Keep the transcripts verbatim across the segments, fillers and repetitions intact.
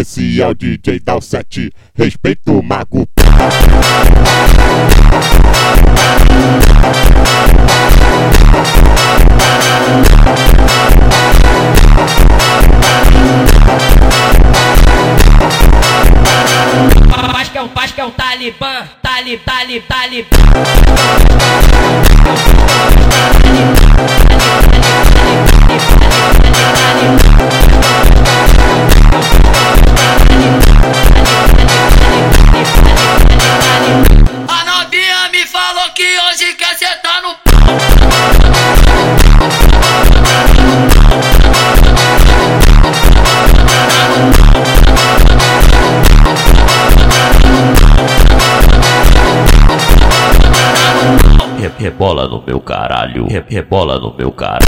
Esse é o D J Dalsete, respeita o mago. Paz que é um, paz que é um talibã, talib, talib, talib. A novinha me falou que hoje quer sentar no Rebola no meu caralho, Re rebola no meu caralho.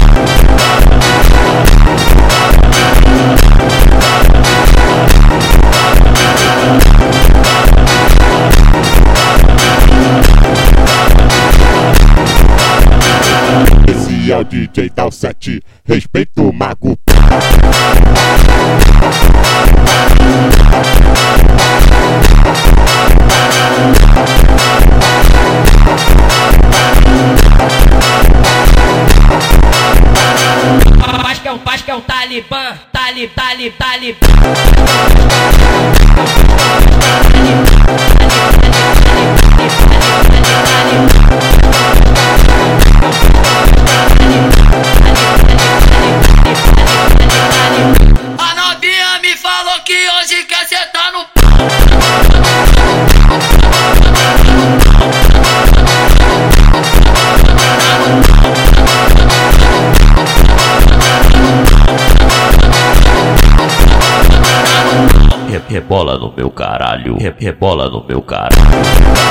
Esse é o D J Dalsete, respeita o mago. Paz que é um, paz que é um talibã, talib, talib, talib. A novinha me falou que hoje quer sentar no Re rebola no meu caralho, Re rebola no meu caralho.